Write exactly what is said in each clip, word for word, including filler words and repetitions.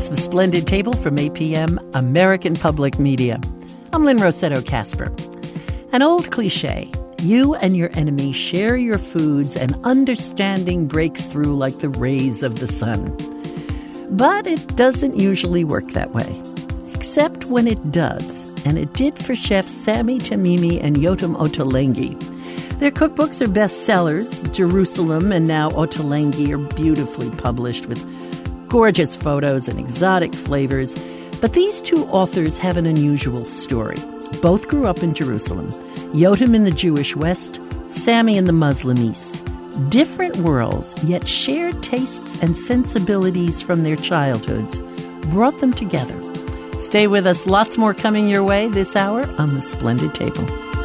It's the Splendid Table from A P M, American Public Media. I'm Lynn Rossetto Kasper. An old cliche, you and your enemy share your foods and understanding breaks through like the rays of the sun. But it doesn't usually work that way, except when it does, and it did for chefs Sami Tamimi and Yotam Ottolenghi. Their cookbooks are bestsellers. Jerusalem and now Ottolenghi are beautifully published with gorgeous photos and exotic flavors. But these two authors have an unusual story. Both grew up in Jerusalem. Yotam in the Jewish West, Sami in the Muslim East. Different worlds, yet shared tastes and sensibilities from their childhoods brought them together. Stay with us. Lots more coming your way this hour on The Splendid Table.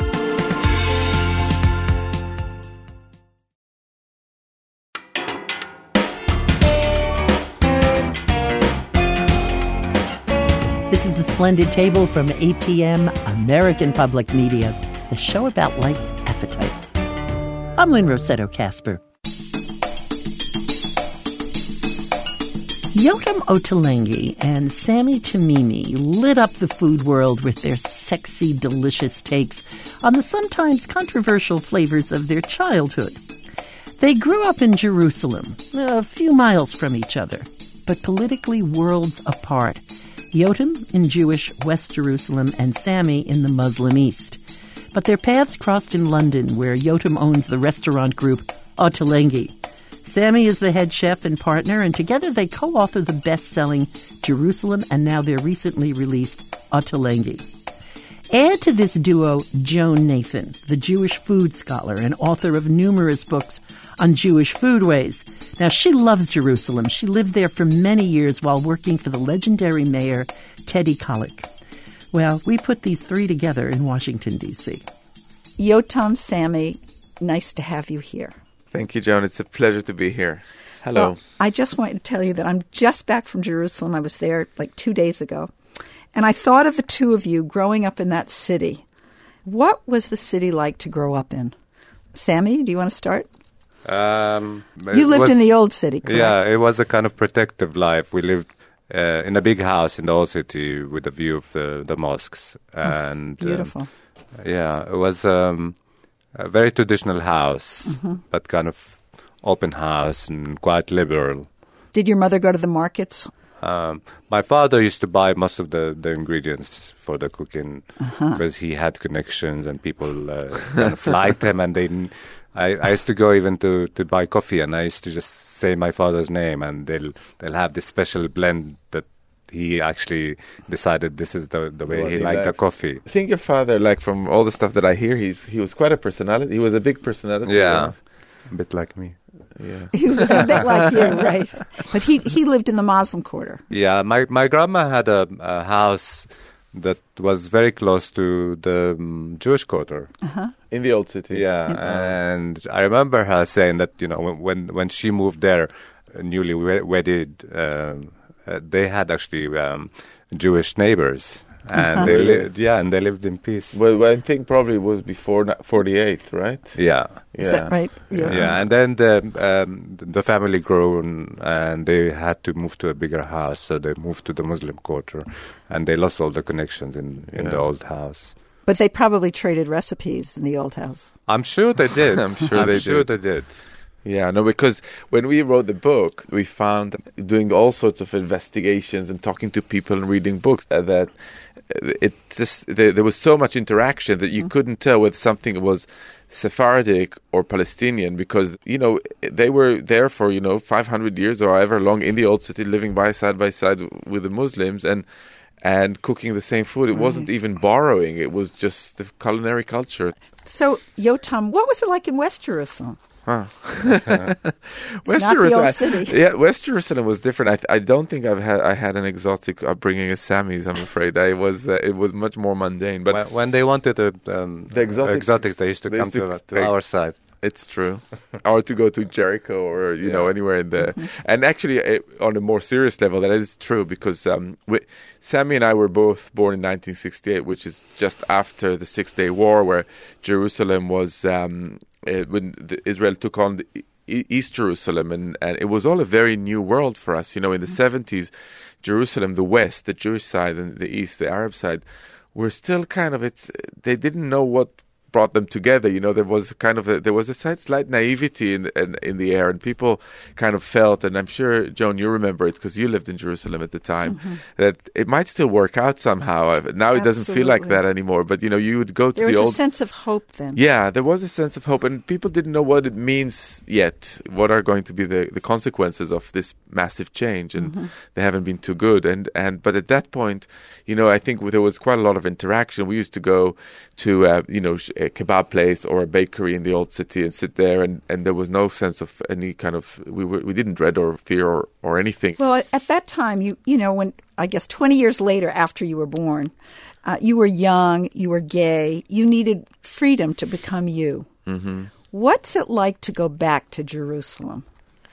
This is The Splendid Table from A P M, American Public Media, the show about life's appetites. I'm Lynn Rossetto Kasper. Yotam Ottolenghi and Sami Tamimi lit up the food world with their sexy, delicious takes on the sometimes controversial flavors of their childhood. They grew up in Jerusalem, a few miles from each other, but politically worlds apart. Yotam in Jewish West Jerusalem and Sami in the Muslim East. But their paths crossed in London, where Yotam owns the restaurant group Ottolenghi. Sami is the head chef and partner, and together they co-author the best-selling Jerusalem and now their recently released Ottolenghi. Add to this duo Joan Nathan, the Jewish food scholar and author of numerous books on Jewish foodways. Now, she loves Jerusalem. She lived there for many years while working for the legendary mayor, Teddy Kollek. Well, we put these three together in Washington, D C Yotam, Sami, nice to have you here. Thank you, Joan. It's a pleasure to be here. Hello. Well, I just wanted to tell you that I'm just back from Jerusalem. I was there like two days ago. And I thought of the two of you growing up in that city. What was the city like to grow up in? Sami, do you want to start? Um, you lived was, in the old city, correct? Yeah, it was a kind of protective life. We lived uh, in a big house in the old city with a view of the, the mosques. And oh, beautiful. Um, yeah, it was um, a very traditional house, mm-hmm. but kind of open house and quite liberal. Did your mother go to the markets? Um, my father used to buy most of the, the ingredients for the cooking uh-huh. because he had connections and people uh, kind of liked him. And they, I, I used to go even to, to buy coffee, and I used to just say my father's name, and they'll they'll have this special blend that he actually decided this is the the way What he he liked liked. the coffee. I think your father, like from all the stuff that I hear, he's he was quite a personality. He was a big personality. Yeah, a bit like me. Yeah. He was a bit like you, right? But he he lived in the Muslim quarter. Yeah, my my grandma had a, a house that was very close to the um, Jewish quarter. Uh-huh. In the old city. Yeah, and I remember her saying that, you know, when when, when she moved there, uh, newly wedded, um, uh, they had actually um, Jewish neighbors. And Uh-huh. they Really? lived, yeah, and they lived in peace. Well, well, I think probably it was before forty-eight, right? Yeah. Is that right? Yeah, Yeah. and then the um, the family grew, and they had to move to a bigger house, so they moved to the Muslim quarter, and they lost all the connections in, in Yeah. the old house. But they probably traded recipes in the old house. I'm sure they did. I'm sure I'm they sure did. they did. Yeah, no, because when we wrote the book, we found doing all sorts of investigations and talking to people and reading books uh, that it just there, there was so much interaction that you mm-hmm. couldn't tell whether something was Sephardic or Palestinian, because, you know, they were there for, you know, five hundred years or however long in the old city, living by side by side with the Muslims and and cooking the same food. It right. wasn't even borrowing. It was just the culinary culture. So, Yotam, what was it like in West Jerusalem? Huh. West not Jerusalem, the old city. Yeah, West Jerusalem was different. I, th- I don't think I've had I had an exotic upbringing as Sami's. I'm afraid I was. Uh, it was much more mundane. But when, when they wanted a, um, the exotic, exotics, they used to they come used to, to, to our side. It's true, or to go to Jericho, or you yeah. know anywhere in there. Mm-hmm. And actually, it, on a more serious level, that is true because um, we, Sami and I were both born in nineteen sixty-eight, which is just after the Six Day War, where Jerusalem was. Um, Uh, when the, Israel took on the e- East Jerusalem, and, and it was all a very new world for us. You know, in the seventies, Jerusalem, the West, the Jewish side, and the East, the Arab side, were still kind of, it's, they didn't know what brought them together. You know, there was kind of a, there was a slight, slight naivety in, in in the air, and people kind of felt, and I'm sure, Joan, you remember it because you lived in Jerusalem at the time, mm-hmm. that it might still work out somehow. Now it doesn't feel like that anymore, but you know, you would go to there the old... There old... was a sense of hope then. Yeah, there was a sense of hope, and people didn't know what it means yet. What are going to be the, the consequences of this massive change, and mm-hmm. they haven't been too good. And, and but at that point, you know, I think there was quite a lot of interaction. We used to go to, uh, you know, a kebab place or a bakery in the old city and sit there, and, and there was no sense of any kind of, we were, we didn't dread or fear or, or anything. Well, at that time, you you know, when, I guess twenty years later after you were born, uh, you were young, you were gay, you needed freedom to become you. Mm-hmm. What's it like to go back to Jerusalem?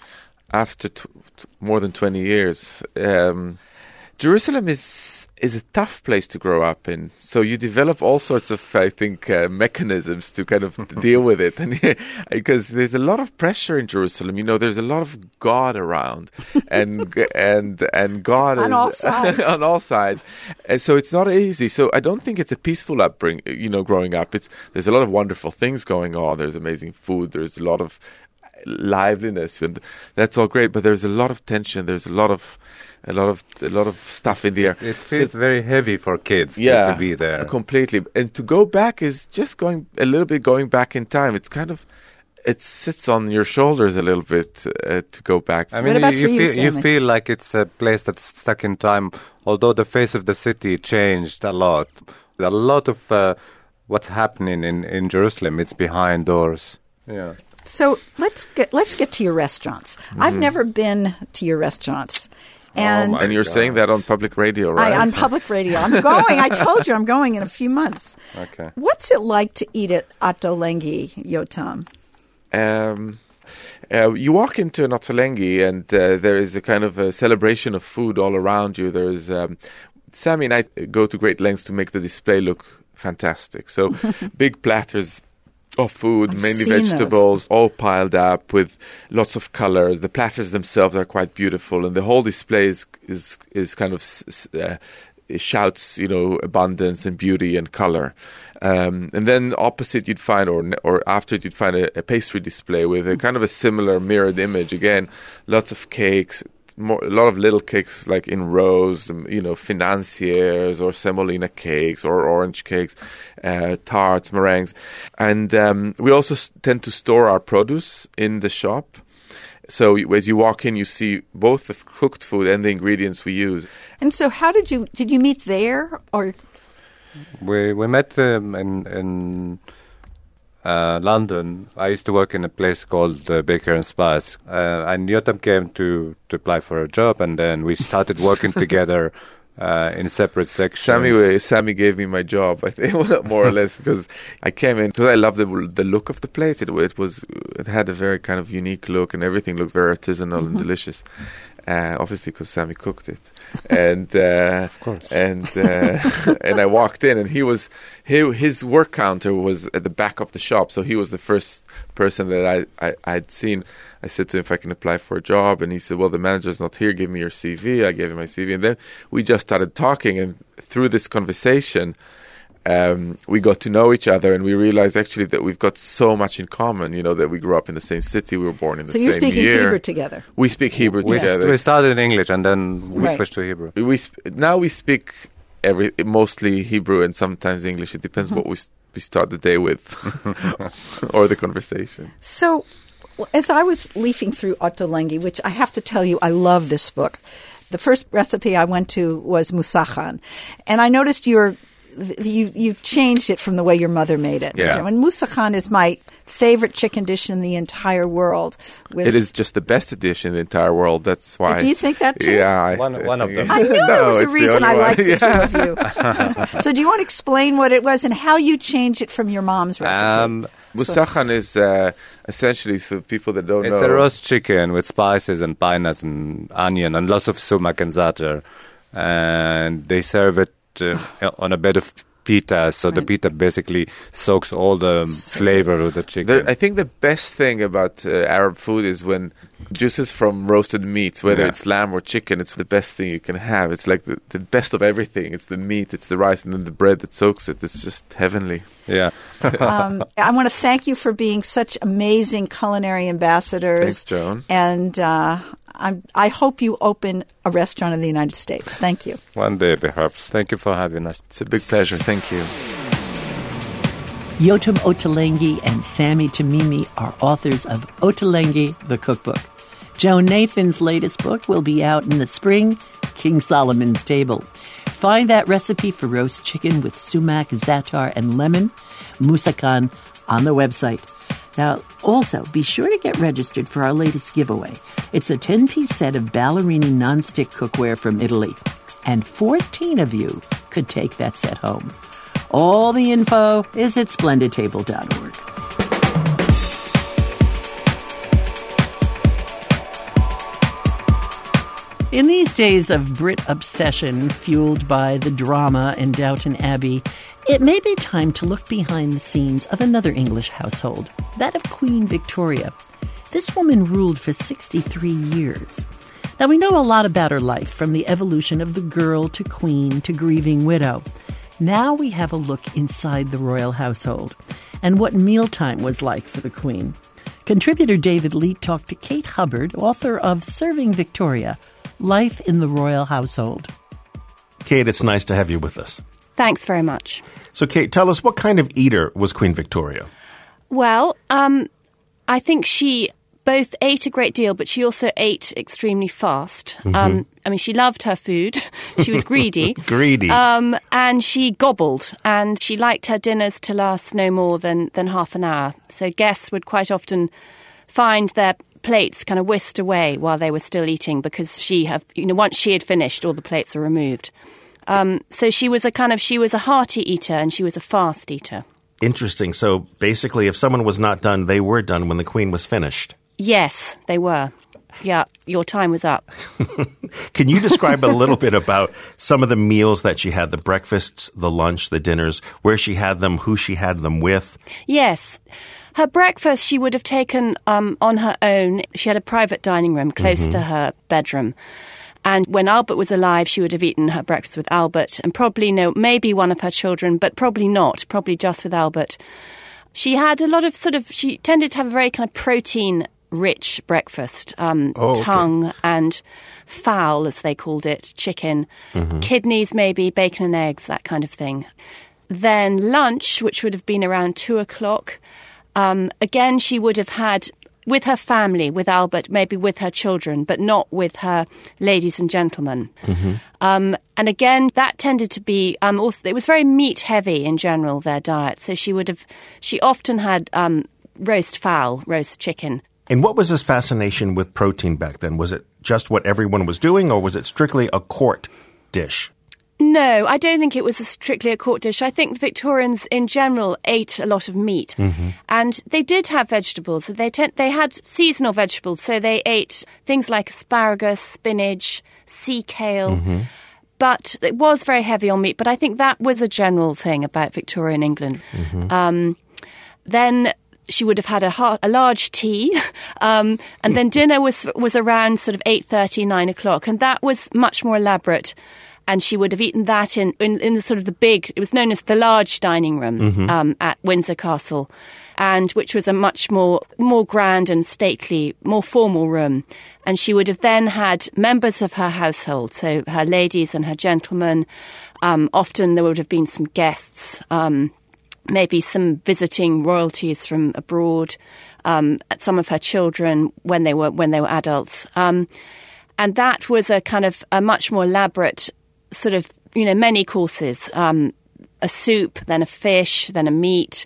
After t- t- more than twenty years, um, Jerusalem is is a tough place to grow up in. So you develop all sorts of, I think, uh, mechanisms to kind of deal with it. And because there's a lot of pressure in Jerusalem. You know, there's a lot of God around, and and and God on is, all sides. on all sides. And so it's not easy. So I don't think it's a peaceful upbringing. You know, growing up, it's there's a lot of wonderful things going on. There's amazing food. There's a lot of liveliness, and that's all great. But there's a lot of tension. There's a lot of A lot of a lot of stuff in the air. It feels so, very heavy for kids yeah, to, to be there. Completely. And to go back is just going a little bit going back in time. It's kind of, it sits on your shoulders a little bit uh, to go back. I mean, you, you, feel, you feel like it's a place that's stuck in time, although the face of the city changed a lot. A lot of uh, what's happening in, in Jerusalem, it's behind doors. Yeah. So let's get, let's get to your restaurants. Mm-hmm. I've never been to your restaurants. And, oh and you're God. saying that on public radio, right? I, on public radio. I'm going. I told you I'm going in a few months. Okay. What's it like to eat at Ottolenghi, Yotam? Um, uh, you walk into an Ottolenghi, and uh, there is a kind of a celebration of food all around you. There's um, Sammy and I go to great lengths to make the display look fantastic. So big platters of food, I've mainly vegetables, those. all piled up with lots of colors. The platters themselves are quite beautiful, and the whole display is is, is kind of uh, it shouts, you know, abundance and beauty and color. Um, and then opposite you'd find, or or after it, you'd find a, a pastry display with a kind of a similar mirrored image. Again, lots of cakes. More, a lot of little cakes like in rows, you know, financiers or semolina cakes or orange cakes, uh, tarts, meringues. And um, we also s- tend to store our produce in the shop. So as you walk in, you see both the cooked food and the ingredients we use. And so how did you, did you meet there or? We we met um, in... in Uh, London. I used to work in a place called uh, Baker and Spice, uh, and Yotam came to, to apply for a job, and then we started working together uh, in separate sections. Sammy, Sammy gave me my job, I think, more or less, because I came in because I loved the the look of the place. It, it was it had a very kind of unique look, and everything looked very artisanal mm-hmm. and delicious. Uh, obviously, because Sammy cooked it, and uh, of course, and uh, and I walked in, and he was he, his work counter was at the back of the shop, so he was the first person that I, I I'd seen. I said to him if I can apply for a job, and he said, "Well, the manager's not here. Give me your C V." I gave him my C V, and then we just started talking, and through this conversation, Um, we got to know each other, and we realized actually that we've got so much in common. You know, that we grew up in the same city, we were born in the so same year. So you're speaking Hebrew together. We speak Hebrew we together. We started in English, and then we right. switched to Hebrew. We sp- now we speak every mostly Hebrew and sometimes English. It depends mm-hmm. what we we start the day with, or the conversation. So, as I was leafing through Ottolenghi, which I have to tell you, I love this book. The first recipe I went to was moussakhan, and I noticed your. You you changed it from the way your mother made it. Yeah. And moussakhan is my favorite chicken dish in the entire world. With it is just the best dish in the entire world. That's why. Do you think that too? Yeah. I, one, one of them. I knew no, there was a it's the reason I only liked one. the Yeah. two of you. So do you want to explain what it was and how you changed it from your mom's recipe? Um, Moussakhan so. is uh, essentially, for people that don't it's know. It's a roast chicken with spices and pinas and onion and lots of sumac and za'atar. And they serve it uh, on a bed of pita, so the pita basically soaks all the flavor of the chicken. The, I think the best thing about uh, Arab food is when juices from roasted meats, whether Yeah. it's lamb or chicken, it's the best thing you can have. It's like the, the best of everything. It's the meat, it's the rice, and then the bread that soaks it. It's just heavenly. Yeah. um, I want to thank you for being such amazing culinary ambassadors. Thanks, Joan. And uh, I'm, I hope you open a restaurant in the United States. Thank you. One day, perhaps. Thank you for having us. It's a big pleasure. Thank you. Yotam Ottolenghi and Sammy Tamimi are authors of Ottolenghi, the Cookbook. Joan Nathan's latest book will be out in the spring, King Solomon's Table. Find that recipe for roast chicken with sumac, za'atar, and lemon, moussakhan, on the website. Now, also, be sure to get registered for our latest giveaway. It's a ten-piece set of Ballerini nonstick cookware from Italy. And fourteen of you could take that set home. All the info is at splendid table dot org. In these days of Brit obsession fueled by the drama in Downton Abbey, it may be time to look behind the scenes of another English household, that of Queen Victoria. This woman ruled for sixty-three years. Now, we know a lot about her life, from the evolution of the girl to queen to grieving widow. Now we have a look inside the royal household and what mealtime was like for the Queen. Contributor David Leet talked to Kate Hubbard, author of Serving Victoria, Life in the Royal Household. Kate, it's nice to have you with us. Thanks very much. So, Kate, tell us, what kind of eater was Queen Victoria? Well, um, I think she both ate a great deal, but she also ate extremely fast. Mm-hmm. Um, I mean, she loved her food. She was greedy. Greedy. Um, and she gobbled, and she liked her dinners to last no more than, than half an hour. So guests would quite often find their plates kind of whisked away while they were still eating, because she have, you know, once she had finished, all the plates were removed. Um, so she was a kind of, she was a hearty eater, and she was a fast eater. Interesting. So basically, if someone was not done, they were done when the Queen was finished. Yes, they were. Yeah, your time was up. Can you describe a little bit about some of the meals that she had, the breakfasts, the lunch, the dinners, where she had them, who she had them with? Yes. Her breakfast she would have taken um, on her own. She had a private dining room close mm-hmm. to her bedroom. And when Albert was alive, she would have eaten her breakfast with Albert, and probably, no, maybe one of her children, but probably not, probably just with Albert. She had a lot of sort of, she tended to have a very kind of protein-rich breakfast, um, oh, okay. tongue and fowl, as they called it, chicken, mm-hmm. kidneys maybe, bacon and eggs, that kind of thing. Then lunch, which would have been around two o'clock. Um, again, she would have had, with her family, with Albert, maybe with her children, but not with her ladies and gentlemen. Mm-hmm. Um, and again, that tended to be, um, also, it was very meat heavy in general, their diet. So she would have, she often had um, roast fowl, roast chicken. And what was this fascination with protein back then? Was it just what everyone was doing, or was it strictly a court dish? No, I don't think it was a strictly a court dish. I think the Victorians in general ate a lot of meat. Mm-hmm. And they did have vegetables. They te- they had seasonal vegetables, so they ate things like asparagus, spinach, sea kale. Mm-hmm. But it was very heavy on meat. But I think that was a general thing about Victorian England. Mm-hmm. Um, then she would have had a, ha- a large tea, um, and then dinner was was around sort of eight thirty, nine o'clock. And that was much more elaborate. And she would have eaten that in, in, in the sort of the big, it was known as the large dining room mm-hmm. um, at Windsor Castle, and which was a much more more grand and stately, more formal room. And she would have then had members of her household, so her ladies and her gentlemen. Um, often there would have been some guests, um, maybe some visiting royalties from abroad, um, some of her children when they were when they were adults. Um, and that was a kind of a much more elaborate sort of, you know, many courses, um, a soup, then a fish, then a meat,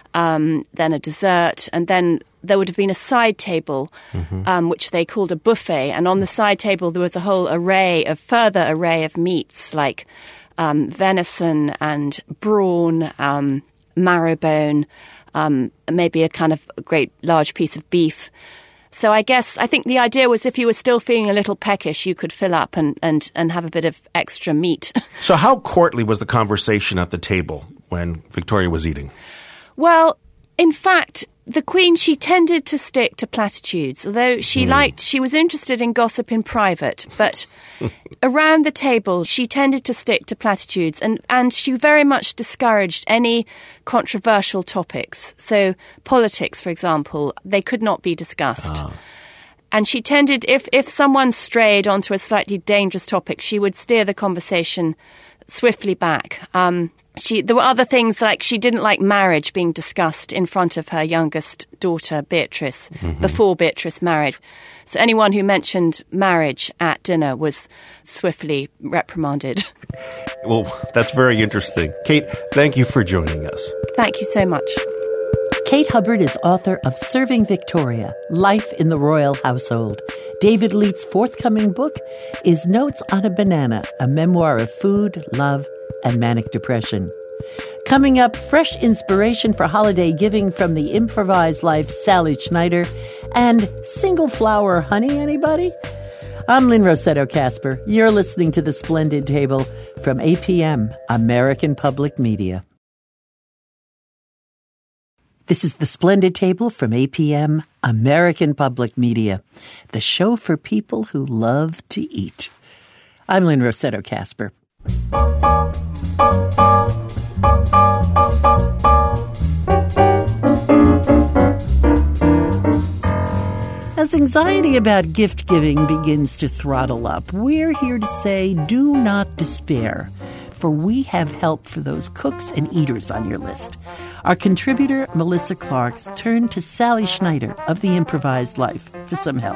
um, then a dessert, and then there would have been a side table, mm-hmm. um, which they called a buffet. And on the side table, there was a whole array of, further array of meats, like um, venison and brawn, um, marrowbone, um, maybe a kind of great large piece of beef. So I guess, I think the idea was if you were still feeling a little peckish, you could fill up and, and, and have a bit of extra meat. So how courtly was the conversation at the table when Victoria was eating? Well, in fact, the Queen, she tended to stick to platitudes, although she mm. liked, she was interested in gossip in private, but around the table, she tended to stick to platitudes, and, and she very much discouraged any controversial topics. So politics, for example, they could not be discussed. Oh. And she tended, if, if someone strayed onto a slightly dangerous topic, she would steer the conversation swiftly back. Um, She, there were other things, like she didn't like marriage being discussed in front of her youngest daughter, Beatrice, mm-hmm. before Beatrice married. So anyone who mentioned marriage at dinner was swiftly reprimanded. Well, that's very interesting. Kate, thank you for joining us. Thank you so much. Kate Hubbard is author of Serving Victoria, Life in the Royal Household. David Leite's forthcoming book is Notes on a Banana, a memoir of food, love, and manic depression. Coming up, fresh inspiration for holiday giving from the improvised life Sally Schneider and single flower honey, anybody? I'm Lynn Rossetto Kasper. You're listening to The Splendid Table from A P M, American Public Media. This is The Splendid Table from A P M, American Public Media, the show for people who love to eat. I'm Lynn Rossetto Kasper. As anxiety about gift giving begins to throttle up, we're here to say do not despair, for we have help for those cooks and eaters on your list. Our contributor, Melissa Clarks, turned to Sally Schneider of The Improvised Life for some help.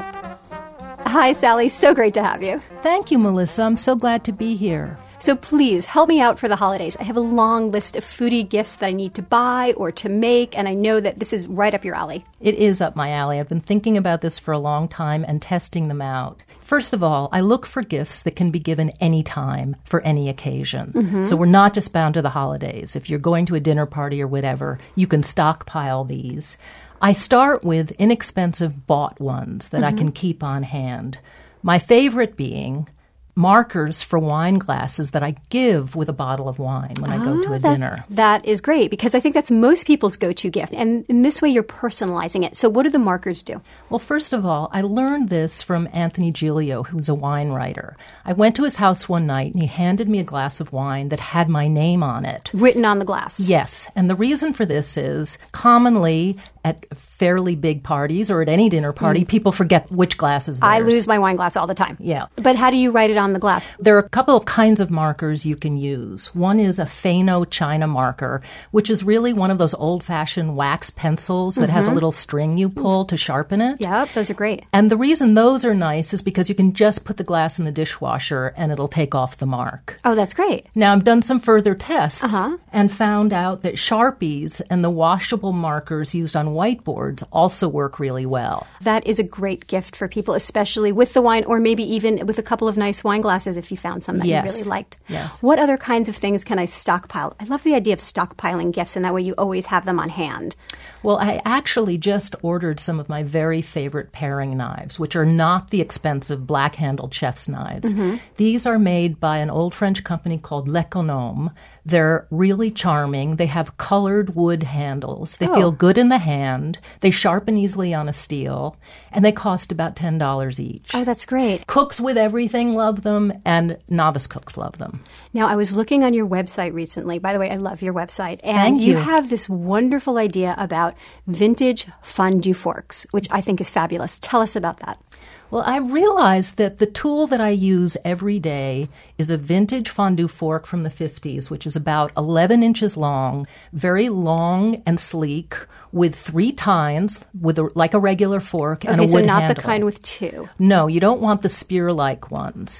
Hi, Sally. So great to have you. Thank you, Melissa. I'm so glad to be here. So please help me out for the holidays. I have a long list of foodie gifts that I need to buy or to make, and I know that this is right up your alley. It is up my alley. I've been thinking about this for a long time and testing them out. First of all, I look for gifts that can be given any time for any occasion. Mm-hmm. So we're not just bound to the holidays. If you're going to a dinner party or whatever, you can stockpile these. I start with inexpensive bought ones that mm-hmm. I can keep on hand. My favorite being markers for wine glasses that I give with a bottle of wine when I go to a that, dinner. That is great, because I think that's most people's go-to gift. And in this way, you're personalizing it. So what do the markers do? Well, first of all, I learned this from Anthony Giglio, who's a wine writer. I went to his house one night, and he handed me a glass of wine that had my name on it. Written on the glass. Yes. And the reason for this is commonly at fairly big parties or at any dinner party, mm. people forget which glass is theirs. I lose my wine glass all the time. Yeah. But how do you write it on the glass? There are a couple of kinds of markers you can use. One is a Fano China marker, which is really one of those old-fashioned wax pencils that mm-hmm. has a little string you pull to sharpen it. Yep, those are great. And the reason those are nice is because you can just put the glass in the dishwasher and it'll take off the mark. Oh, that's great. Now, I've done some further tests uh-huh. and found out that Sharpies and the washable markers used on whiteboards also work really well. That is a great gift for people, especially with the wine, or maybe even with a couple of nice wine glasses if you found some that yes. you really liked. Yes. What other kinds of things can I stockpile? I love the idea of stockpiling gifts, and that way you always have them on hand. Well, I actually just ordered some of my very favorite paring knives, which are not the expensive black-handled chef's knives. Mm-hmm. These are made by an old French company called L'Econome. They're really charming. They have colored wood handles. They oh. feel good in the hand. They sharpen easily on a steel. And they cost about ten dollars each. Oh, that's great. Cooks with everything love them, and novice cooks love them. Now, I was looking on your website recently. By the way, I love your website. And Thank you. you have this wonderful idea about vintage fondue forks, which I think is fabulous. Tell us about that. Well, I realized that the tool that I use every day is a vintage fondue fork from the fifties, which is about eleven inches long, very long and sleek, with three tines, with a, like a regular fork, and okay, a wood so not handle. the kind with two. No, you don't want the spear-like ones.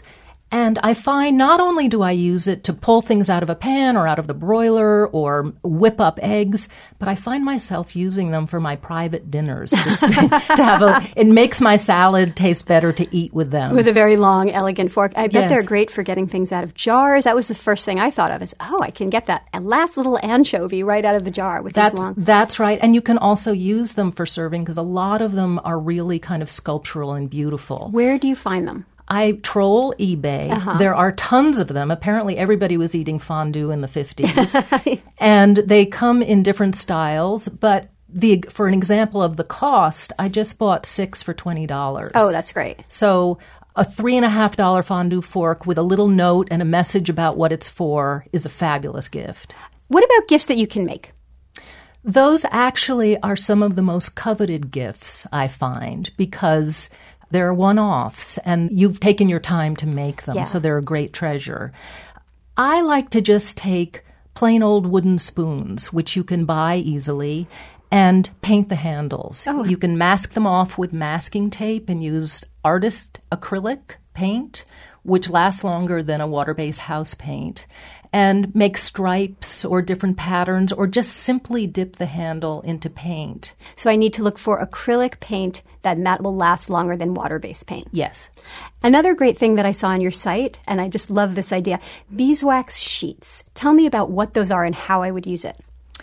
And I find not only do I use it to pull things out of a pan or out of the broiler or whip up eggs, but I find myself using them for my private dinners to, spend, to have a. It makes my salad taste better to eat with them. With a very long, elegant fork. I bet Yes. they're great for getting things out of jars. That was the first thing I thought of is, oh, I can get that last little anchovy right out of the jar with That's these long. that's right, and you can also use them for serving because a lot of them are really kind of sculptural and beautiful. Where do you find them? I troll eBay. Uh-huh. There are tons of them. Apparently, everybody was eating fondue in the fifties. And they come in different styles. But the for an example of the cost, I just bought six for twenty dollars. Oh, that's great. So a three and a half dollar fondue fork with a little note and a message about what it's for is a fabulous gift. What about gifts that you can make? Those actually are some of the most coveted gifts, I find, because they're one-offs, and you've taken your time to make them, Yeah. so they're a great treasure. I like to just take plain old wooden spoons, which you can buy easily, and paint the handles. Oh. You can mask them off with masking tape and use artist acrylic paint, which lasts longer than a water-based house paint, and make stripes or different patterns, or just simply dip the handle into paint. So I need to look for acrylic paint that that will last longer than water-based paint. Yes. Another great thing that I saw on your site, and I just love this idea, beeswax sheets. Tell me about what those are and how I would use it.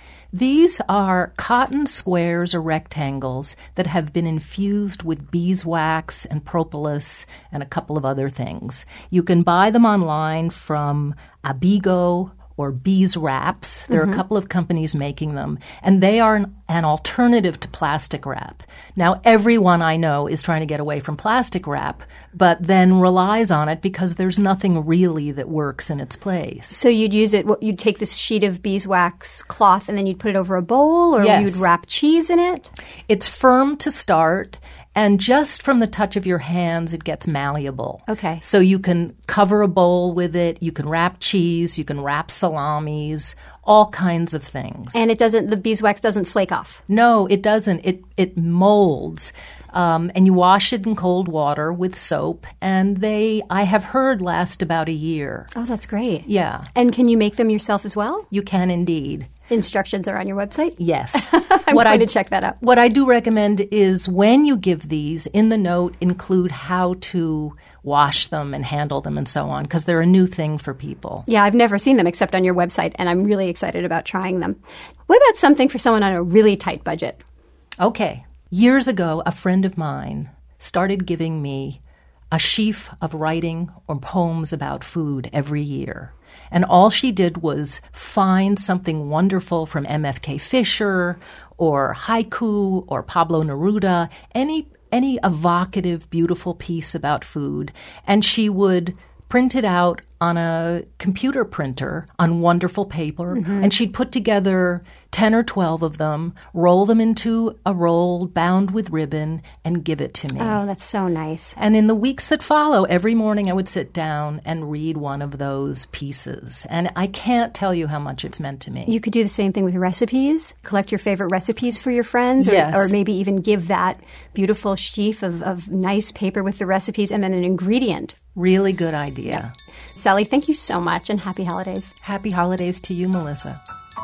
These are cotton squares or rectangles that have been infused with beeswax and propolis and a couple of other things. You can buy them online from Abigo or Bees Wraps. There are a couple of companies making them, and they are an, an alternative to plastic wrap. Now, everyone I know is trying to get away from plastic wrap, but then relies on it because there's nothing really that works in its place. So you'd use it, what, you'd take this sheet of beeswax cloth and then you'd put it over a bowl, or Yes. you'd wrap cheese in it? It's firm to start, and just from the touch of your hands, it gets malleable. Okay. So you can cover a bowl with it, you can wrap cheese, you can wrap salamis, all kinds of things. And it doesn't, the beeswax doesn't flake off. No, it doesn't. It it molds. Um, and you wash it in cold water with soap, and they, I have heard, last about a year. Oh, that's great. Yeah, And can you make them yourself as well? you can indeed. Instructions are on your website? Yes. I'm What going I- to check that out. What I do recommend is when you give these, in the note, include how to wash them and handle them and so on, because they're a new thing for people. Yeah, I've never seen them except on your website, and I'm really excited about trying them. What about something for someone on a really tight budget? Okay. Years ago, a friend of mine started giving me a sheaf of writing or poems about food every year. And all she did was find something wonderful from M F K Fisher or haiku or Pablo Neruda, any any evocative, beautiful piece about food, and she would print it out on a computer printer on wonderful paper, and she'd put together ten or twelve of them, roll them into a roll bound with ribbon, and give it to me. Oh, that's so nice. And in the weeks that follow, every morning I would sit down and read one of those pieces. And I can't tell you how much it's meant to me. You could do the same thing with recipes. Collect your favorite recipes for your friends, or, Yes. or maybe even give that beautiful sheaf of, of nice paper with the recipes and then an ingredient. Really good idea. Sally, thank you so much, and happy holidays. Happy holidays to you, Melissa.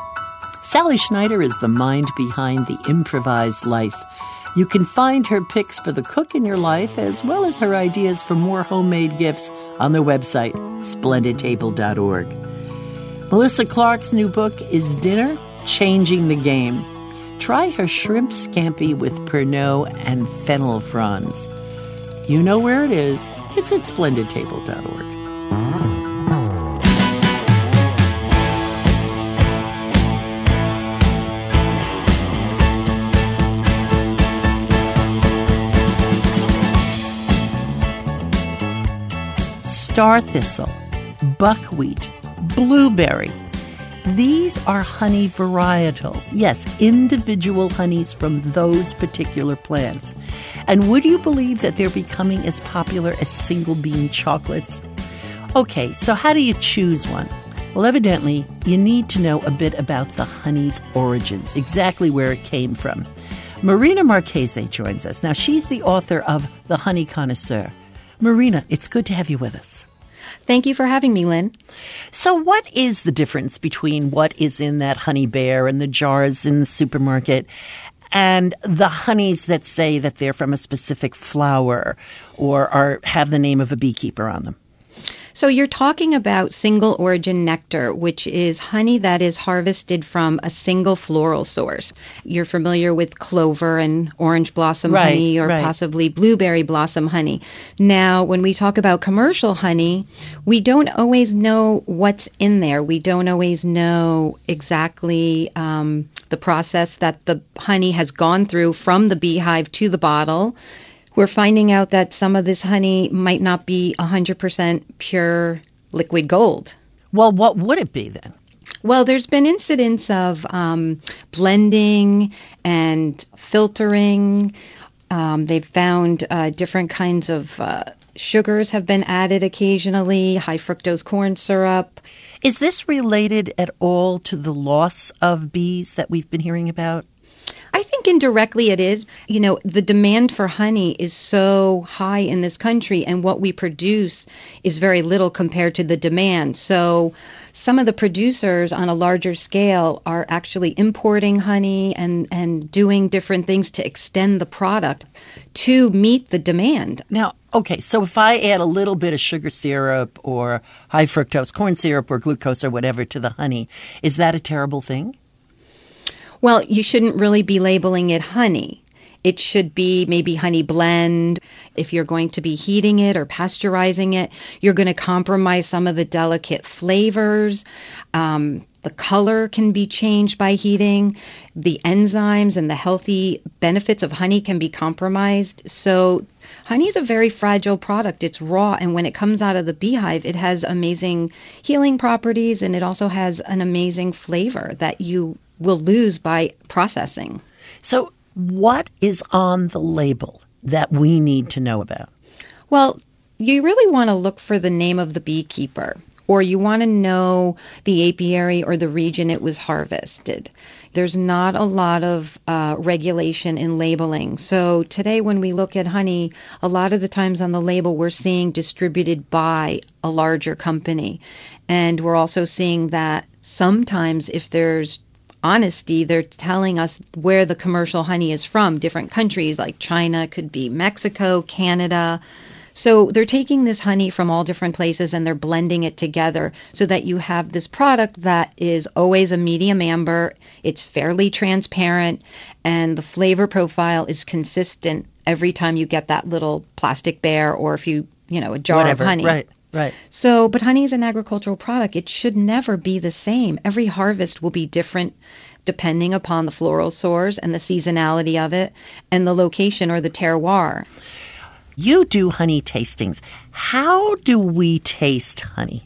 Sally Schneider is the mind behind The Improvised Life. You can find her picks for the cook in your life, as well as her ideas for more homemade gifts, on their website, splendid table dot org. Melissa Clark's new book is Dinner, Changing the Game. Try her shrimp scampi with Pernod and fennel fronds. You know where it is. It's at splendid table dot org. Star thistle, buckwheat, blueberry. These are honey varietals. Yes, individual honeys from those particular plants. And would you believe that they're becoming as popular as single bean chocolates? Okay, so how do you choose one? Well, evidently, you need to know a bit about the honey's origins, exactly where it came from. Marina Marchese joins us. Now, she's the author of The Honey Connoisseur. Marina, it's good to have you with us. Thank you for having me, Lynn. So what is the difference between what is in that Honey Bear and the jars in the supermarket and the honeys that say that they're from a specific flower or are have the name of a beekeeper on them? So you're talking about single origin nectar, which is honey that is harvested from a single floral source. You're familiar with clover and orange blossom right, honey or right. possibly blueberry blossom honey. Now, when we talk about commercial honey, we don't always know what's in there. We don't always know exactly um, the process that the honey has gone through from the beehive to the bottle. We're finding out that some of this honey might not be one hundred percent pure liquid gold. Well, what would it be then? Well, there's been incidents of um, blending and filtering. Um, they've found uh, different kinds of uh, sugars have been added occasionally, high fructose corn syrup. Is this related at all to the loss of bees that we've been hearing about? I think indirectly it is. You know, the demand for honey is so high in this country, and what we produce is very little compared to the demand. So some of the producers on a larger scale are actually importing honey and, and doing different things to extend the product to meet the demand. Now, okay, so if I add a little bit of sugar syrup or high fructose corn syrup or glucose or whatever to the honey, is that a terrible thing? Well, you shouldn't really be labeling it honey. It should be maybe honey blend. If you're going to be heating it or pasteurizing it, you're going to compromise some of the delicate flavors. Um, the color can be changed by heating. The enzymes and the healthy benefits of honey can be compromised. So honey is a very fragile product. It's raw, and when it comes out of the beehive, it has amazing healing properties, and it also has an amazing flavor that you will lose by processing. So what is on the label that we need to know about? Well, you really want to look for the name of the beekeeper, or you want to know the apiary or the region it was harvested. There's not a lot of uh, regulation in labeling. So today when we look at honey, a lot of the times on the label we're seeing distributed by a larger company. And we're also seeing that sometimes if there's honesty, they're telling us where the commercial honey is from. Different countries like China, could be Mexico, Canada. So they're taking this honey from all different places and they're blending it together so that you have this product that is always a medium amber, it's fairly transparent, and the flavor profile is consistent every time you get that little plastic bear or if you, you know, a jar Whatever. of honey. Right. Right. So, but honey is an agricultural product. It should never be the same. Every harvest will be different depending upon the floral source and the seasonality of it and the location or the terroir. You do honey tastings. How do we taste honey?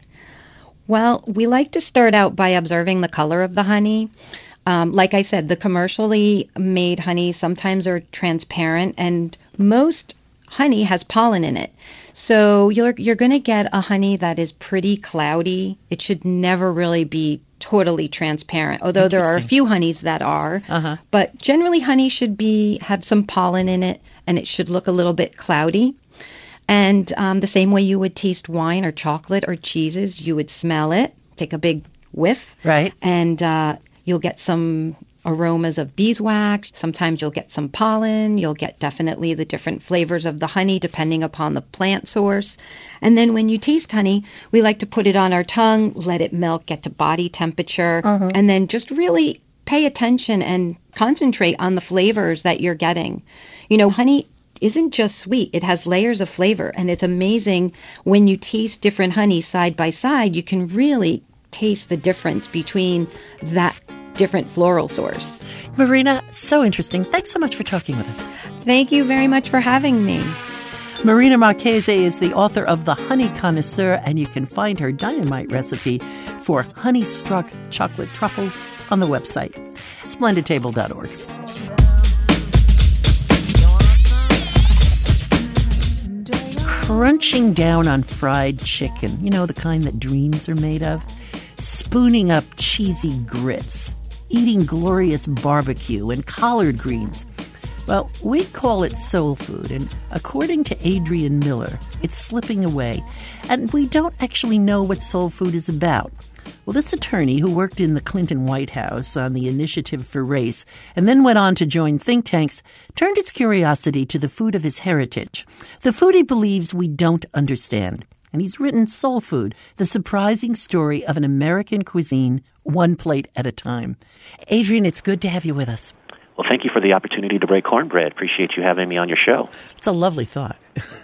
Well, we like to start out by observing the color of the honey. Um, like I said, the commercially made honey sometimes are transparent, and most honey has pollen in it. So you're you're going to get a honey that is pretty cloudy. It should never really be totally transparent, although there are a few honeys that are. Uh-huh. But generally, honey should be have some pollen in it, and it should look a little bit cloudy. And um, the same way you would taste wine or chocolate or cheeses, you would smell it, take a big whiff, right? And uh, you'll get some aromas of beeswax. Sometimes you'll get some pollen. You'll get definitely the different flavors of the honey depending upon the plant source. And then when you taste honey, we like to put it on our tongue, let it melt, get to body temperature, Uh-huh. and then just really pay attention and concentrate on the flavors that you're getting. You know, honey isn't just sweet. It has layers of flavor, and it's amazing when you taste different honey side by side, you can really taste the difference between that different floral source. Marina, so interesting. Thanks so much for talking with us. Thank you very much for having me. Marina Marchese is the author of The Honey Connoisseur, and you can find her dynamite recipe for honey-struck chocolate truffles on the website, splendid table dot org. Crunching down on fried chicken, you know, the kind that dreams are made of, spooning up cheesy grits, eating glorious barbecue and collard greens. Well, we call it soul food, and according to Adrian Miller, it's slipping away, and we don't actually know what soul food is about. Well, this attorney, who worked in the Clinton White House on the Initiative for Race and then went on to join think tanks, turned its curiosity to the food of his heritage, the food he believes we don't understand. And he's written Soul Food, the surprising story of an American cuisine, one plate at a time. Adrian, it's good to have you with us. Well, thank you for the opportunity to break cornbread. Appreciate you having me on your show. It's a lovely thought.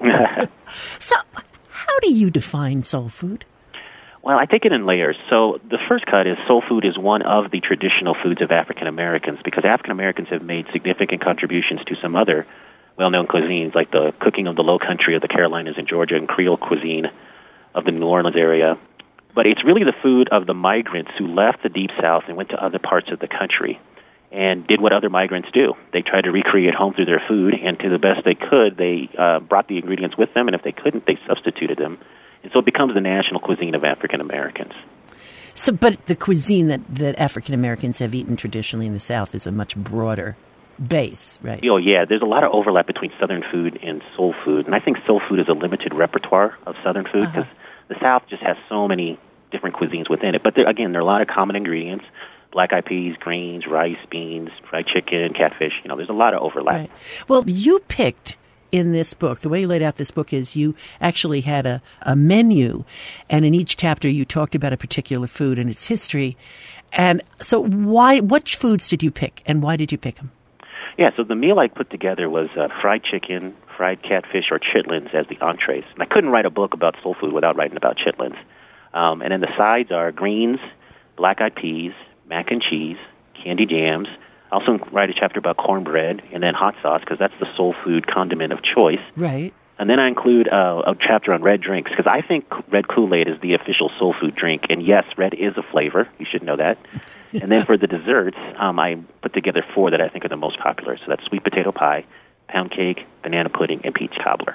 So, how do you define soul food? Well, I take it in layers. So the first cut is soul food is one of the traditional foods of African Americans because African Americans have made significant contributions to some other well-known cuisines like the cooking of the Low Country of the Carolinas and Georgia and Creole cuisine of the New Orleans area. But it's really the food of the migrants who left the Deep South and went to other parts of the country and did what other migrants do. They tried to recreate home through their food, and to the best they could, they uh, brought the ingredients with them, and if they couldn't, they substituted them. And so it becomes the national cuisine of African Americans. So, but the cuisine that, that African Americans have eaten traditionally in the South is a much broader base, right? Oh, yeah. There's a lot of overlap between Southern food and soul food. And I think soul food is a limited repertoire of Southern food because uh-huh. the South just has so many different cuisines within it. But there, again, there are a lot of common ingredients. Black-eyed peas, greens, rice, beans, fried chicken, catfish. You know, there's a lot of overlap. Right. Well, you picked in this book, the way you laid out this book is you actually had a, a menu, and in each chapter you talked about a particular food and its history. And so why, which foods did you pick, and why did you pick them? Yeah, so the meal I put together was uh, fried chicken, fried catfish, or chitlins as the entrees. And I couldn't write a book about soul food without writing about chitlins. Um, and then the sides are greens, black-eyed peas, mac and cheese, candy jams. I also write a chapter about cornbread and then hot sauce because that's the soul food condiment of choice. Right. And then I include uh, a chapter on red drinks because I think red Kool-Aid is the official soul food drink. And yes, red is a flavor. You should know that. And then for the desserts, um, I put together four that I think are the most popular. So that's sweet potato pie, pound cake, banana pudding, and peach cobbler.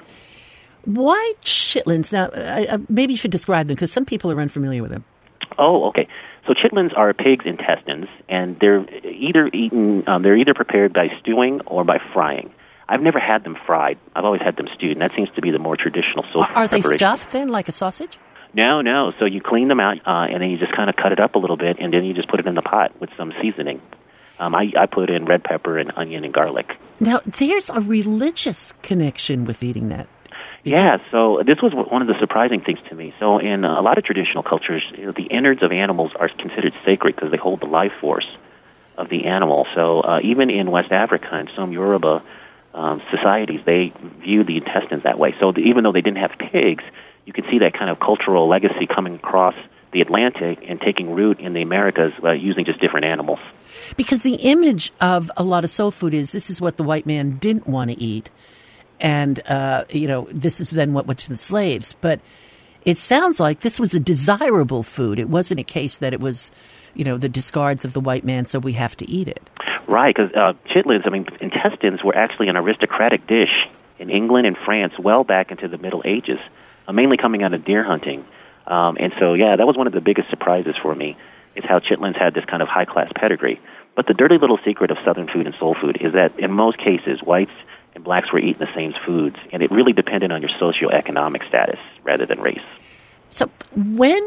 Why chitlins? Now, I, I, maybe you should describe them because some people are unfamiliar with them. Oh, okay. So chitlins are pig's intestines, and they're either eaten, um, they're either prepared by stewing or by frying. I've never had them fried. I've always had them stewed, and that seems to be the more traditional soul food Are they preparation. stuffed then, like a sausage? No, no. So you clean them out, uh, and then you just kind of cut it up a little bit, and then you just put it in the pot with some seasoning. Um, I, I put in red pepper and onion and garlic. Now, there's a religious connection with eating that. Yeah, so this was one of the surprising things to me. So in a lot of traditional cultures, you know, the innards of animals are considered sacred because they hold the life force of the animal. So uh, even in West Africa and some Yoruba um, societies, they view the intestines that way. So the, even though they didn't have pigs, you can see that kind of cultural legacy coming across the Atlantic and taking root in the Americas uh, using just different animals. Because the image of a lot of soul food is this is what the white man didn't want to eat. And, uh, you know, this is then what went to the slaves. But it sounds like this was a desirable food. It wasn't a case that it was, you know, the discards of the white man, so we have to eat it. Right, because uh, chitlins, I mean, intestines were actually an aristocratic dish in England and France well back into the Middle Ages, uh, mainly coming out of deer hunting. Um, and so, yeah, that was one of the biggest surprises for me, is how chitlins had this kind of high-class pedigree. But the dirty little secret of Southern food and soul food is that in most cases, whites and blacks were eating the same foods, and it really depended on your socioeconomic status rather than race. So when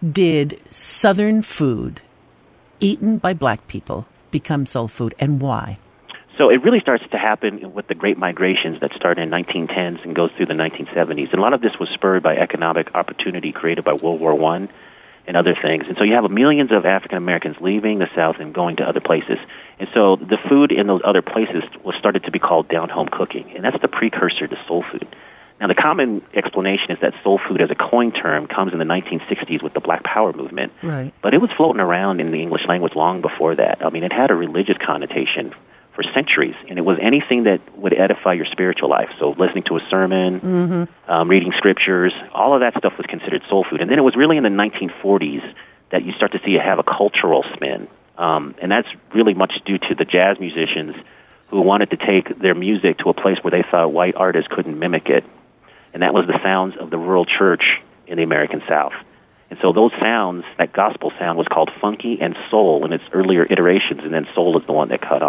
did Southern food eaten by black people become soul food, and why? So it really starts to happen with the Great Migrations that started in nineteen tens and goes through the nineteen seventies. And a lot of this was spurred by economic opportunity created by World War One and other things. And so you have millions of African Americans leaving the South and going to other places. And so the food in those other places was started to be called down-home cooking, and that's the precursor to soul food. Now, the common explanation is that soul food as a coined term comes in the nineteen sixties with the Black Power movement. Right. But it was floating around in the English language long before that. I mean, it had a religious connotation for centuries, and it was anything that would edify your spiritual life. So listening to a sermon, mm-hmm. um, reading scriptures, all of that stuff was considered soul food. And then it was really in the nineteen forties that you start to see it have a cultural spin. Um, and that's really much due to the jazz musicians who wanted to take their music to a place where they thought white artists couldn't mimic it. And that was the sounds of the rural church in the American South. And so those sounds, that gospel sound, was called funky and soul in its earlier iterations, and then soul is the one that caught on.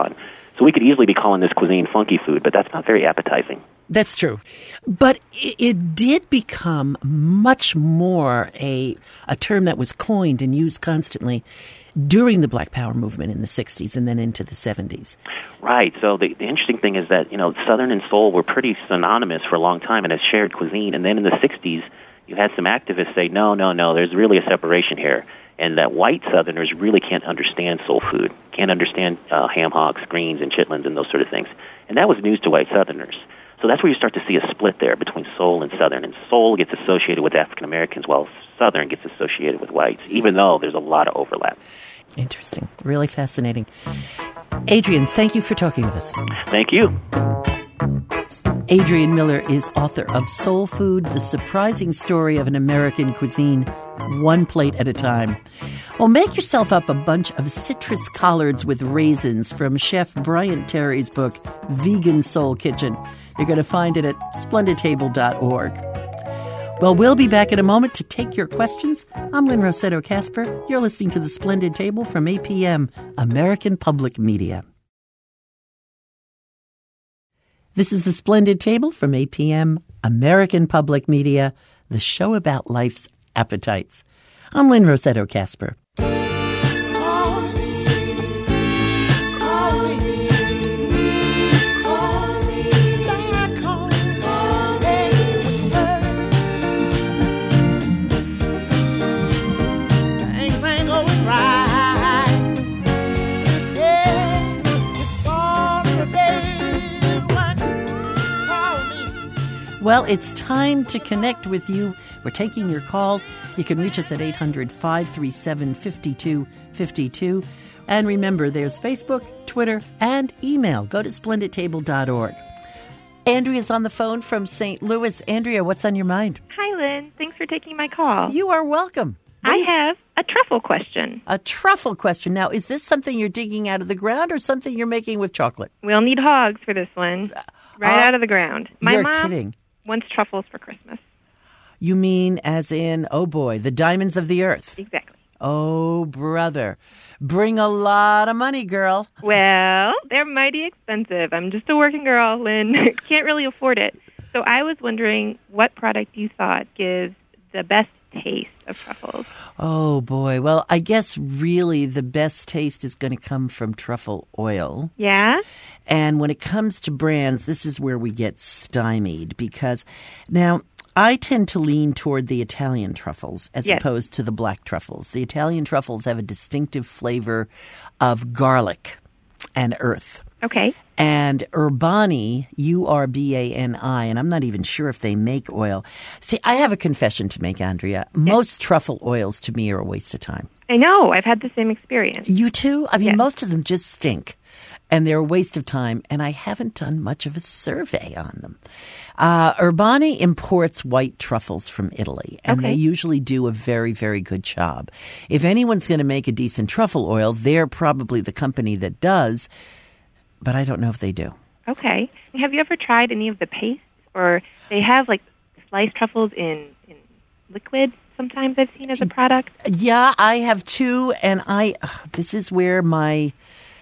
So we could easily be calling this cuisine funky food, but that's not very appetizing. That's true. But it, it did become much more a a term that was coined and used constantly during the Black Power movement in the sixties and then into the seventies. Right. So the, the interesting thing is that, you know, Southern and Soul were pretty synonymous for a long time and as shared cuisine. And then in the sixties, you had some activists say, no, no, no, there's really a separation here. And that white Southerners really can't understand soul food, can't understand uh, ham hocks, greens, and chitlins, and those sort of things. And that was news to white Southerners. So that's where you start to see a split there between soul and Southern. And soul gets associated with African Americans, while Southern gets associated with whites, even though there's a lot of overlap. Interesting. Really fascinating. Adrian, thank you for talking with us. Thank you. Adrian Miller is author of Soul Food, The Surprising Story of an American Cuisine, One Plate at a Time. Well, make yourself up a bunch of citrus collards with raisins from Chef Bryant Terry's book, Vegan Soul Kitchen. You're going to find it at splendid table dot org. Well, we'll be back in a moment to take your questions. I'm Lynn Rossetto Kasper. You're listening to The Splendid Table from A P M, American Public Media. This is The Splendid Table from A P M, American Public Media, the show about life's appetites. I'm Lynn Rossetto Kasper. Well, it's time to connect with you. We're taking your calls. You can reach us at eight hundred, five three seven, five two five two. And remember, there's Facebook, Twitter, and email. Go to splendid table dot org. Andrea's on the phone from Saint Louis. Andrea, what's on your mind? Hi, Lynn. Thanks for taking my call. You are welcome. What I you... have a truffle question. A truffle question. Now, is this something you're digging out of the ground or something you're making with chocolate? We'll need hogs for this one. Right uh, out of the ground. My you're mom kidding. wants truffles for Christmas. You mean as in, oh boy, the diamonds of the earth? Exactly. Oh, brother. Bring a lot of money, girl. Well, they're mighty expensive. I'm just a working girl, Lynn. Can't really afford it. So I was wondering what product you thought gives the best taste of truffles. Oh, boy. Well, I guess really the best taste is going to come from truffle oil. Yeah? And when it comes to brands, this is where we get stymied because now I tend to lean toward the Italian truffles as yes. opposed to the black truffles. The Italian truffles have a distinctive flavor of garlic and earth. Okay. And Urbani, U R B A N I, and I'm not even sure if they make oil. See, I have a confession to make, Andrea. Yes. Most truffle oils to me are a waste of time. I know. I've had the same experience. You too? I mean, yes. most of them just stink. And they're a waste of time, and I haven't done much of a survey on them. Uh, Urbani imports white truffles from Italy, and okay. they usually do a very, very good job. If anyone's going to make a decent truffle oil, they're probably the company that does, but I don't know if they do. Okay. Have you ever tried any of the pastes? Or they have, like, sliced truffles in, in liquid sometimes I've seen as a product? Yeah, I have too, and I. Uh, this is where my...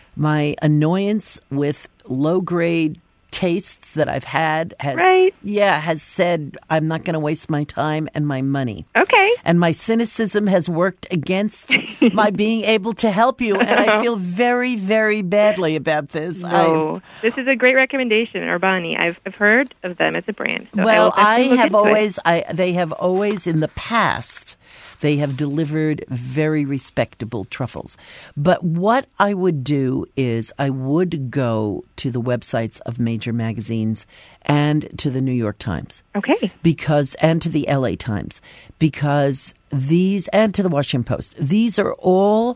My annoyance with low-grade tastes that I've had has, right. yeah, has said I'm not going to waste my time and my money. Okay. And my cynicism has worked against my being able to help you, and I feel very, very badly about this. No, I, this is a great recommendation, Urbani. I've I've heard of them as a brand. So well, I, I have always, it. I they have always in the past. They have delivered very respectable truffles. But what I would do is I would go to the websites of major magazines and to the New York Times. Okay. Because, and to the L A Times. Because these, and to the Washington Post. These are all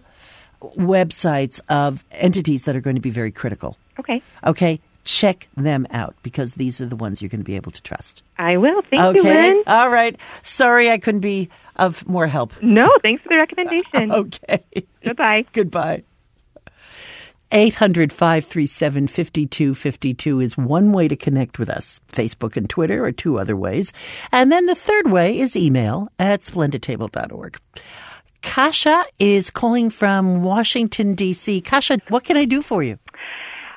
websites of entities that are going to be very critical. Okay. Okay. Check them out because these are the ones you're going to be able to trust. I will. Thank okay. you, Lynn. All right. Sorry I couldn't be of more help. No, thanks for the recommendation. Okay. Goodbye. Goodbye. eight hundred, five three seven, five two five two is one way to connect with us. Facebook and Twitter are two other ways. And then the third way is email at splendid table dot org. Kasha is calling from Washington, D C. Kasha, what can I do for you?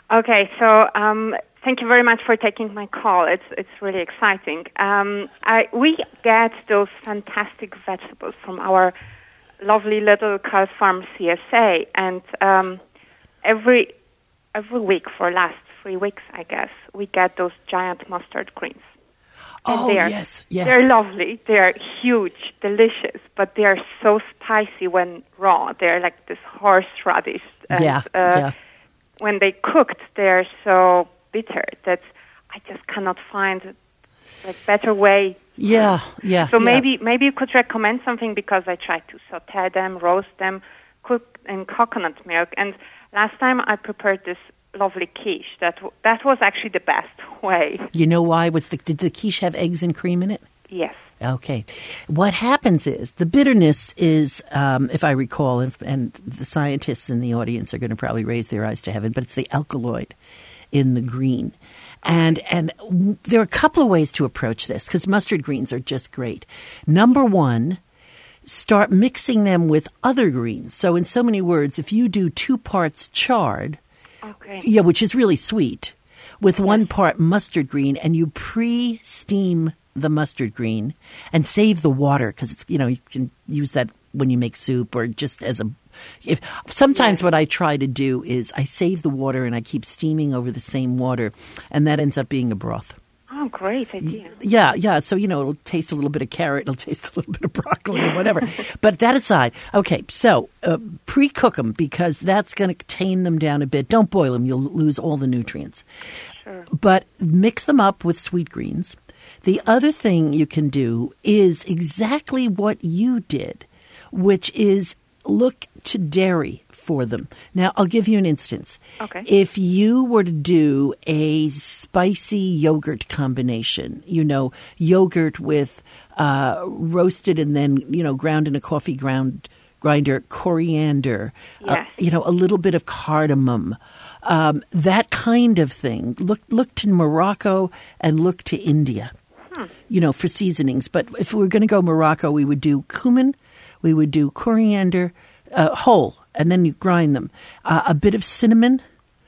Okay, so um, thank you very much for taking my call. It's it's really exciting. Um, I, we get those fantastic vegetables from our lovely little Carl Farm C S A, and um, every every week for last three weeks, I guess, we get those giant mustard greens. And Oh, they're, yes, yes. They're lovely. They're huge, delicious, but they're so spicy when raw. They're like this horseradish. And, Yeah, uh, yeah. When they cooked, they're so bitter that I just cannot find a better way. Yeah, yeah. So yeah. maybe maybe you could recommend something, because I tried to saute them, roast them, cook in coconut milk. And last time I prepared this lovely quiche. That w- that was actually the best way. You know why? Was the, did the quiche have eggs and cream in it? Yes. Okay. What happens is the bitterness is, um, if I recall, and, and the scientists in the audience are going to probably raise their eyes to heaven, but it's the alkaloid in the green. And and w- there are a couple of ways to approach this, because mustard greens are just great. Number one, start mixing them with other greens. So in so many words, if you do two parts chard, Okay. yeah, which is really sweet, with one part mustard green, and you pre-steam the mustard green and save the water, because it's, you know, you can use that when you make soup or just as a, if sometimes what I try to do is I save the water and I keep steaming over the same water, and that ends up being a broth. Oh, great idea. Yeah, yeah. So, you know, it'll taste a little bit of carrot, it'll taste a little bit of broccoli or whatever. But that aside, okay, so uh, pre-cook them, because that's going to tame them down a bit. Don't boil them. You'll lose all the nutrients. Sure. But mix them up with sweet greens. The other thing you can do is exactly what you did, which is look to dairy for them. Now, I'll give you an instance. Okay. If you were to do a spicy yogurt combination, you know, yogurt with uh, roasted and then, you know, ground in a coffee ground grinder, coriander, Yes. uh, you know, a little bit of cardamom, um, that kind of thing. Look, look to Morocco and look to India, you know, for seasonings. But if we were going to go Morocco, we would do cumin, we would do coriander, uh, whole, and then you grind them. Uh, a bit of cinnamon,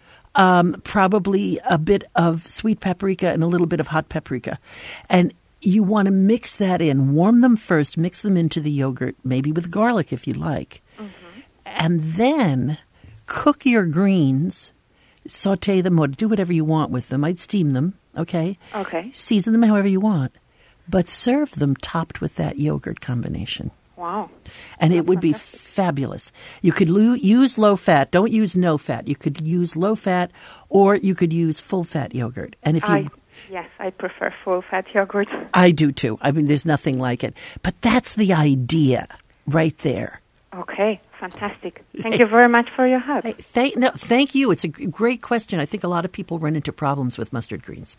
um, probably a bit of sweet paprika and a little bit of hot paprika. And you want to mix that in. Warm them first, mix them into the yogurt, maybe with garlic if you like. Mm-hmm. And then cook your greens, saute them, or do whatever you want with them. I'd steam them, okay? Okay. Season them however you want. But serve them topped with that yogurt combination. Wow. And it would be fabulous. You could lo- use low fat. Don't use no fat. You could use low fat, or you could use full fat yogurt. And if you, I, yes, I prefer full fat yogurt. I do too. I mean, there's nothing like it. But that's the idea right there. Okay, fantastic. Thank you very much for your help. Hey, thank, no, thank you. It's a g- great question. I think a lot of people run into problems with mustard greens.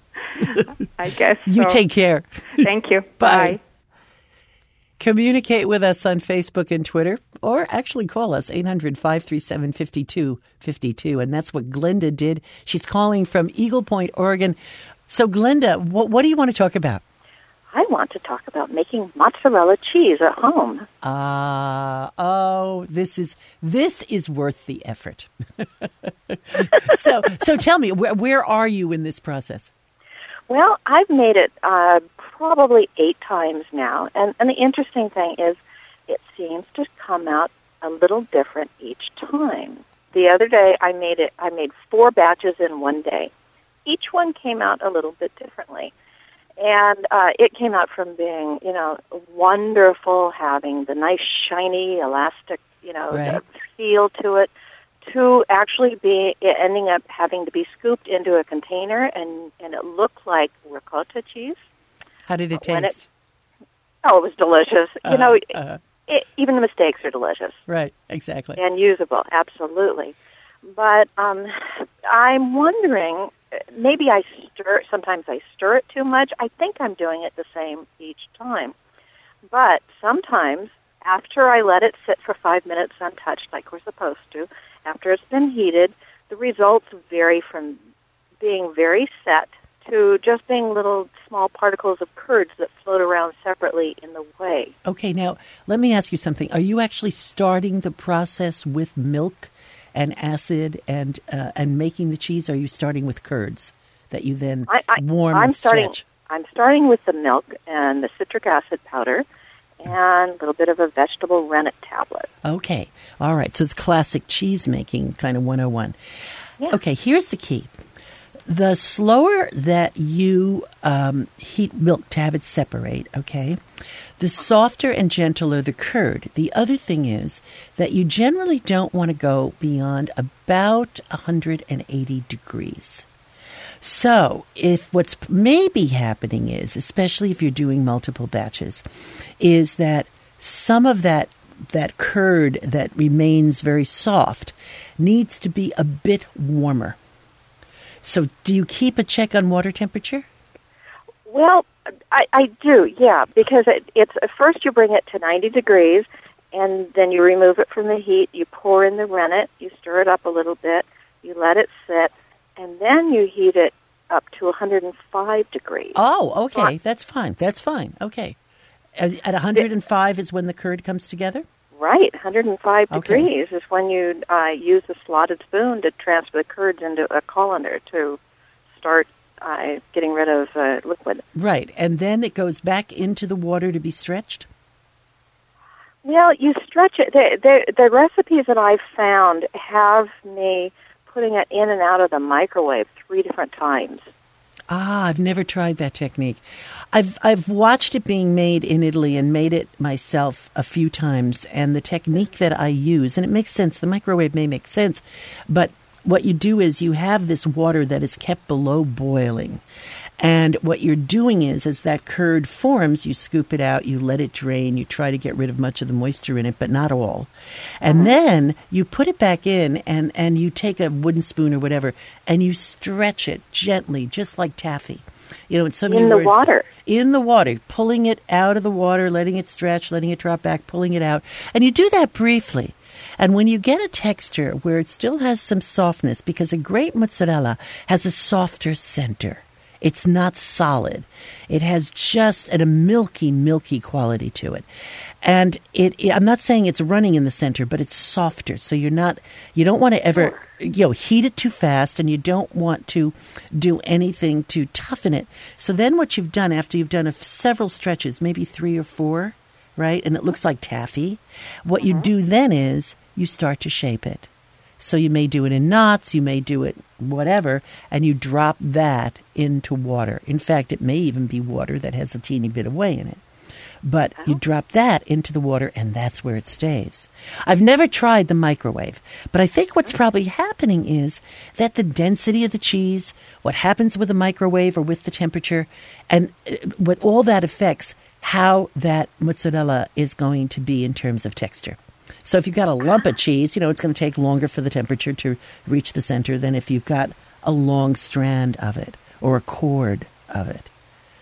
I guess You so. take care. Thank you. Bye. Bye. Communicate with us on Facebook and Twitter, or actually call us, eight hundred, five three seven, five two five two. And that's what Glenda did. She's calling from Eagle Point, Oregon. So, Glenda, what, what do you want to talk about? I want to talk about making mozzarella cheese at home. Uh, oh, this is this is worth the effort. so, so tell me, where, where are you in this process? Well, I've made it uh, probably eight times now, and, and the interesting thing is it seems to come out a little different each time. The other day I made it. I made four batches in one day. Each one came out a little bit differently. And uh, it came out from being, you know, wonderful, having the nice, shiny, elastic, you know, Right. feel to it, to actually be ending up having to be scooped into a container, and, and it looked like ricotta cheese. How did it When it- taste? Oh, it was delicious. Uh, you know, uh, it, even the mistakes are delicious right, exactly. and usable, absolutely. But um, I'm wondering, maybe I stir, sometimes I stir it too much. I think I'm doing it the same each time. But sometimes, after I let it sit for five minutes untouched, like we're supposed to, after it's been heated, the results vary from being very set to just being little small particles of curds that float around separately in the whey. Okay, now let me ask you something. Are you actually starting the process with milk and acid and uh, and making the cheese? Or are you starting with curds that you then I, I, warm I'm and starting, stretch? I'm starting with the milk and the citric acid powder and a little bit of a vegetable rennet tablet. Okay. All right. So it's classic cheese making, kind of one oh one. Yeah. Okay, here's the key. The slower that you um, heat milk to have it separate, okay, the softer and gentler the curd. The other thing is that you generally don't want to go beyond about one hundred eighty degrees. So if what's maybe happening is, especially if you're doing multiple batches, is that some of that that curd that remains very soft needs to be a bit warmer. So do you keep a check on water temperature? Well, I, I do, yeah, because it, it's at first you bring it to ninety degrees, and then you remove it from the heat, you pour in the rennet, you stir it up a little bit, you let it sit, and then you heat it up to one hundred five degrees. Oh, okay, So, that's fine, that's fine, okay. At at one hundred five is when the curd comes together? Right, one hundred five Okay. degrees is when you uh, use the slotted spoon to transfer the curds into a colander to start uh, getting rid of uh, liquid. Right, and then it goes back into the water to be stretched? Well, you stretch it. The, the, the recipes that I've found have me putting it in and out of the microwave three different times. Ah, I've never tried that technique. I've I've watched it being made in Italy and made it myself a few times, and the technique that I use, and it makes sense, the microwave may make sense, but what you do is you have this water that is kept below boiling. And what you're doing is, as that curd forms, you scoop it out, you let it drain, you try to get rid of much of the moisture in it, but not all. And then you put it back in, and, and you take a wooden spoon or whatever, and you stretch it gently, just like taffy. You know, in so many In the words, water. In the water, pulling it out of the water, letting it stretch, letting it drop back, pulling it out. And you do that briefly. And when you get a texture where it still has some softness, because a great mozzarella has a softer center. It's not solid. It has just a milky, milky quality to it. And it, it, I'm not saying it's running in the center, but it's softer. So you're not, you don't want to ever, you know, heat it too fast, and you don't want to do anything to toughen it. So then what you've done after you've done a, several stretches, maybe three or four, right? And it looks like taffy. What you do then is you start to shape it. So you may do it in knots, you may do it whatever, and you drop that into water. In fact, it may even be water that has a teeny bit of whey in it. But you drop that into the water, and that's where it stays. I've never tried the microwave, but I think what's probably happening is that the density of the cheese, what happens with the microwave or with the temperature, and what all that affects how that mozzarella is going to be in terms of texture. So if you've got a lump of cheese, you know, it's going to take longer for the temperature to reach the center than if you've got a long strand of it or a cord of it.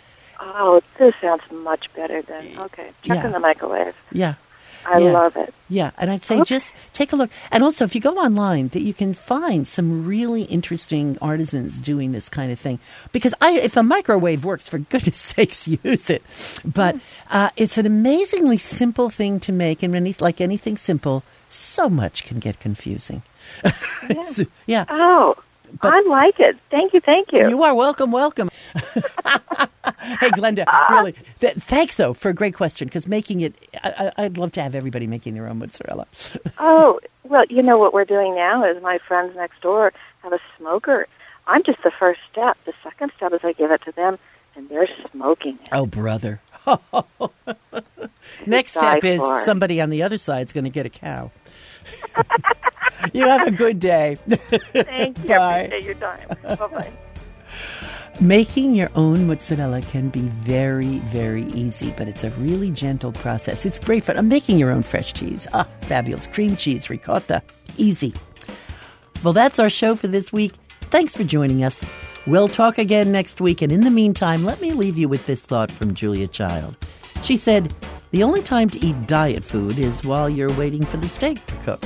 Oh, this sounds much better than, okay, check Yeah. in the microwave. Yeah. I Yeah. love it. Yeah, and I'd say Okay. just take a look. And also, if you go online, that you can find some really interesting artisans doing this kind of thing. Because I, if a microwave works, for goodness sakes, use it. But uh, it's an amazingly simple thing to make, and any, like anything simple, so much can get confusing. Yeah. So, yeah. Oh, But- I like it. Thank you, thank you. You are welcome, welcome. Hey, Glenda, really, th- thanks, though, for a great question, because making it, I- I- I'd love to have everybody making their own mozzarella. Oh, well, you know what we're doing now is my friends next door have a smoker. I'm just the first step. The second step is I give it to them, and they're smoking it. Oh, brother. Next Die step is for. somebody on the other side is going to get a cow. You have a good day. Thank you. Bye. I appreciate your time. Bye-bye. Making your own mozzarella can be very, very easy, but it's a really gentle process. It's great fun. I'm making your own fresh cheese. Ah, fabulous. Cream cheese, ricotta. Easy. Well, that's our show for this week. Thanks for joining us. We'll talk again next week, and in the meantime, let me leave you with this thought from Julia Child. She said, "The only time to eat diet food is while you're waiting for the steak to cook."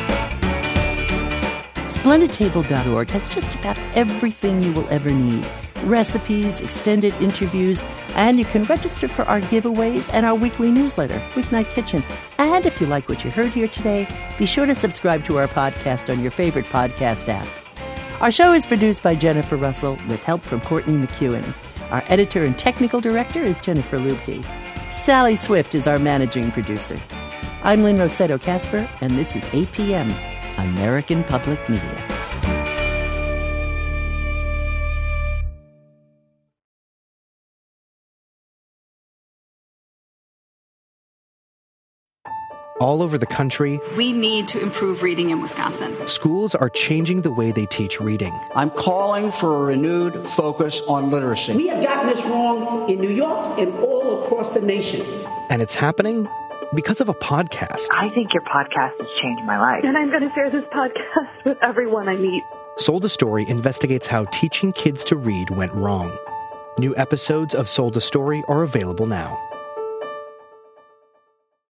Splendid Table dot org has just about everything you will ever need recipes, extended interviews, and you can register for our giveaways and our weekly newsletter, Weeknight Kitchen. And if you like what you heard here today, be sure to subscribe to our podcast on your favorite podcast app. Our show is produced by Jennifer Russell with help from Courtney McEwen. Our editor and technical director is Jennifer Lubke. Sally Swift is our managing producer. I'm Lynn Rossetto Kasper, and this is A P M, American Public Media. All over the country, we need to improve reading in Wisconsin. Schools are changing the way they teach reading. I'm calling for a renewed focus on literacy. We have gotten this wrong in New York and all across the nation. And it's happening because of a podcast. I think your podcast has changed my life. And I'm going to share this podcast with everyone I meet. Sold a Story investigates how teaching kids to read went wrong. New episodes of Sold a Story are available now.